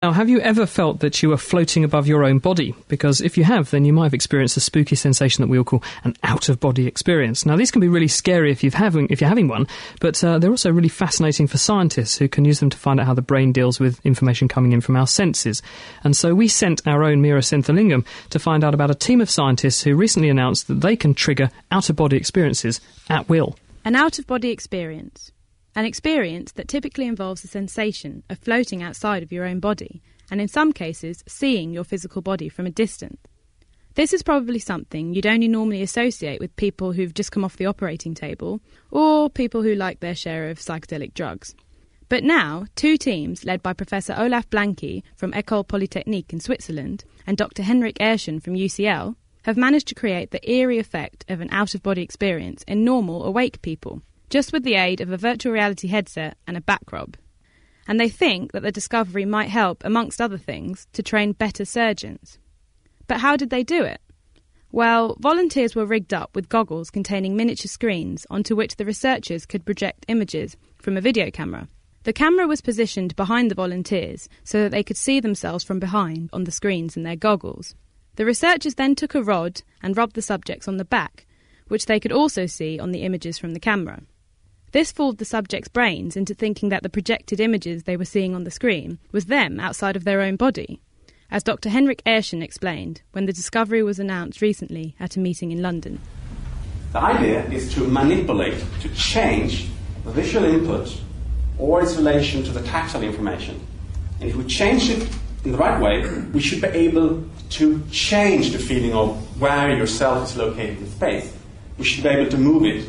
Now, have you ever felt that you were floating above your own body? Because if you have, then you might have experienced a spooky sensation that we all call an out-of-body experience. Now, these can be really scary if you're having one, but they're also really fascinating for scientists who can use them to find out how the brain deals with information coming in from our senses. And so we sent our own Mira Senthilingam to find out about a team of scientists who recently announced that they can trigger out-of-body experiences at will. An out-of-body experience. An experience that typically involves the sensation of floating outside of your own body, and in some cases, seeing your physical body from a distance. This is probably something you'd only normally associate with people who've just come off the operating table, or people who like their share of psychedelic drugs. But now, two teams led by Professor Olaf Blanke from École Polytechnique in Switzerland and Dr. Henrik Ehrschen from UCL have managed to create the eerie effect of an out-of-body experience in normal, awake people, just with the aid of a virtual reality headset and a back rub. And they think that the discovery might help, amongst other things, to train better surgeons. But how did they do it? Well, volunteers were rigged up with goggles containing miniature screens onto which the researchers could project images from a video camera. The camera was positioned behind the volunteers so that they could see themselves from behind on the screens in their goggles. The researchers then took a rod and rubbed the subjects on the back, which they could also see on the images from the camera. This fooled the subjects' brains into thinking that the projected images they were seeing on the screen was them outside of their own body, as Dr. Henrik Ehrschen explained when the discovery was announced recently at a meeting in London. The idea is to manipulate, to change the visual input or its relation to the tactile information. And if we change it in the right way, we should be able to change the feeling of where yourself is located in space. We should be able to move it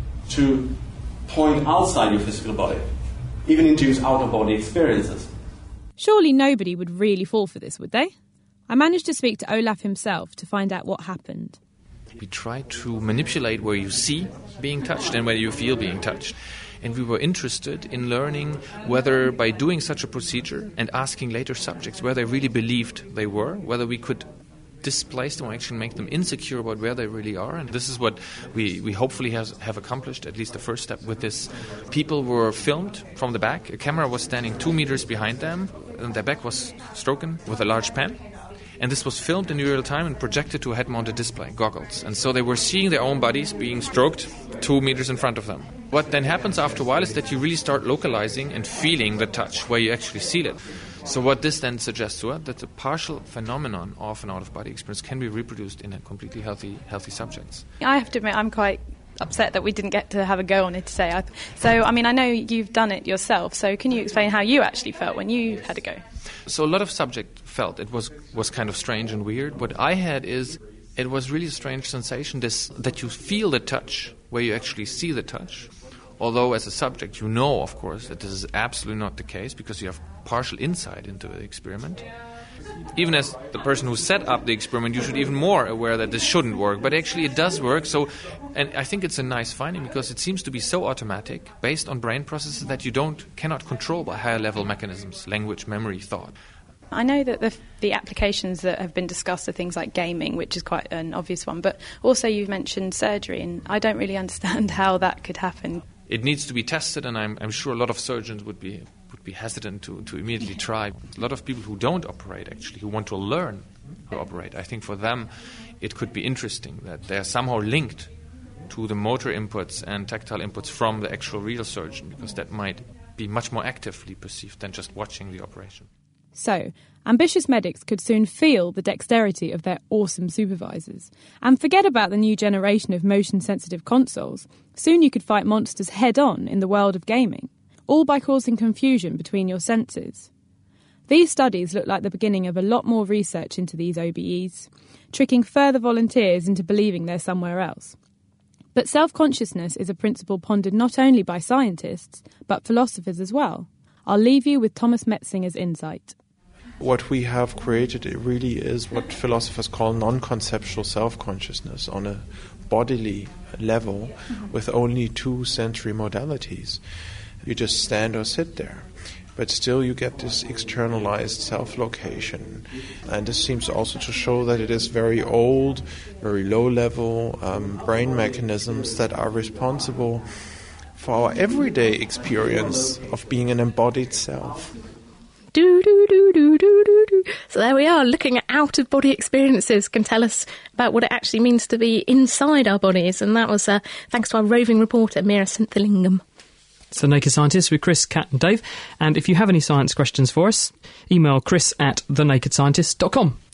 to point outside your physical body, even induce out-of-body experiences. Surely nobody would really fall for this, would they? I managed to speak to Olaf himself to find out what happened. We try to manipulate where you see being touched and where you feel being touched. And we were interested in learning whether by doing such a procedure and asking later subjects where they really believed they were, whether we could displace them or actually make them insecure about where they really are. And this is what we hopefully have accomplished, at least the first step with this. People were filmed from the back. A camera was standing 2 meters behind them, and their back was stroken with a large pen. And this was filmed in real time and projected to a head-mounted display, goggles. And so they were seeing their own bodies being stroked 2 meters in front of them. What then happens after a while is that you really start localizing and feeling the touch where you actually feel it. So what this then suggests to us, that the partial phenomenon of an out-of-body experience can be reproduced in a completely healthy subjects. I have to admit, I'm quite upset that we didn't get to have a go on it today. I know you've done it yourself, so can you explain how you actually felt when you had a go? So a lot of subjects felt it was kind of strange and weird. What I had is, it was really a strange sensation, that you feel the touch where you actually see the touch. Although as a subject you know, of course, that this is absolutely not the case because you have partial insight into the experiment. Even as the person who set up the experiment, you should be even more aware that this shouldn't work. But actually it does work. So, and I think it's a nice finding because it seems to be so automatic, based on brain processes that you cannot control by higher level mechanisms, language, memory, thought. I know that the applications that have been discussed are things like gaming, which is quite an obvious one, but also you've mentioned surgery, and I don't really understand how that could happen. It needs to be tested, and I'm sure a lot of surgeons would be hesitant to immediately try. A lot of people who don't operate, actually, who want to learn to operate, I think for them it could be interesting that they're somehow linked to the motor inputs and tactile inputs from the actual real surgeon, because that might be much more actively perceived than just watching the operation. So, ambitious medics could soon feel the dexterity of their awesome supervisors. And forget about the new generation of motion-sensitive consoles. Soon you could fight monsters head-on in the world of gaming, all by causing confusion between your senses. These studies look like the beginning of a lot more research into these OBEs, tricking further volunteers into believing they're somewhere else. But self-consciousness is a principle pondered not only by scientists, but philosophers as well. I'll leave you with Thomas Metzinger's insight. What we have created, it really is what philosophers call non-conceptual self-consciousness on a bodily level with only 2 sensory modalities. You just stand or sit there, but still you get this externalized self-location. And this seems also to show that it is very old, very low-level brain mechanisms that are responsible for our everyday experience of being an embodied self. Do do do do do. So there we are, looking at out-of-body experiences can tell us about what it actually means to be inside our bodies. And that was thanks to our roving reporter, Meera Senthilingam. So Naked Scientists with Chris, Kat and Dave. And if you have any science questions for us, email chris@thenakedscientist.com.